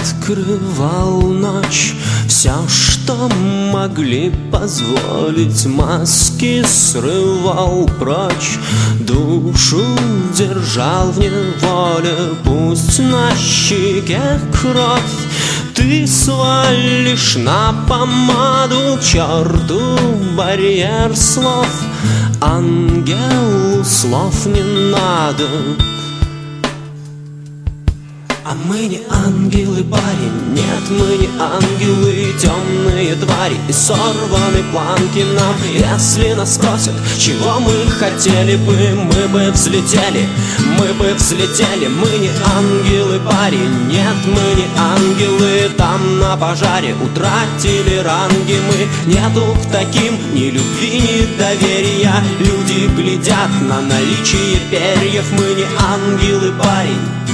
открывал ночь. Все, что могли позволить, маски срывал прочь. Душу держал в неволе, пусть на щеке кровь. Ты свалишь на помаду к черту барьер слов. Ангелу слов не надо. А мы не ангелы, парень, нет, мы не ангелы, темные твари и сорваны планки нам. Если нас спросят, чего мы хотели бы, мы бы взлетели, мы бы взлетели. Мы не ангелы, парень, нет, мы не ангелы, там на пожаре утратили ранги мы. Нету к таким ни любви, ни доверия, люди глядят на наличие перьев. Мы не ангелы, парень.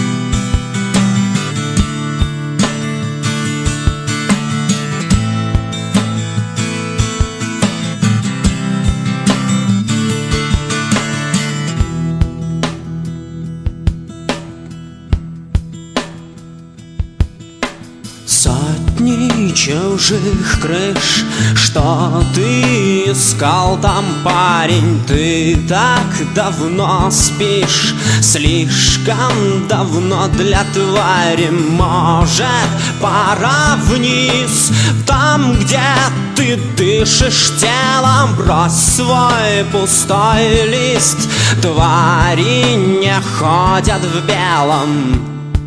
Сотни чужих крыш, что ты искал там, парень? Ты так давно спишь, слишком давно для твари. Может, пора вниз, там, где ты дышишь телом. Брось свой пустой лист, твари не ходят в белом.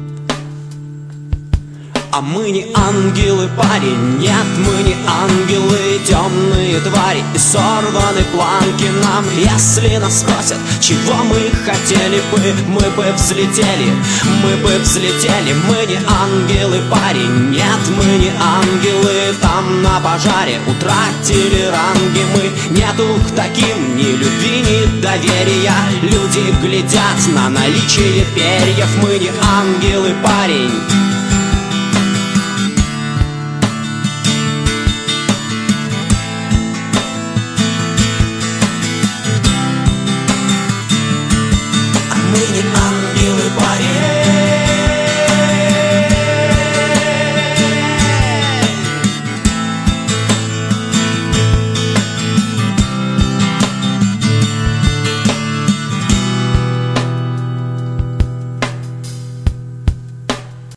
А мы не ангелы, парень, нет, мы не ангелы, темные твари и сорваны планки нам. Если нас спросят, чего мы хотели бы, мы бы взлетели, мы бы взлетели. Мы не ангелы, парень, нет, мы не ангелы, там на пожаре утратили ранги мы. Нету к таким ни любви, ни доверия, люди глядят на наличие перьев. Мы не ангелы, парень. Мы не ангелы, парень.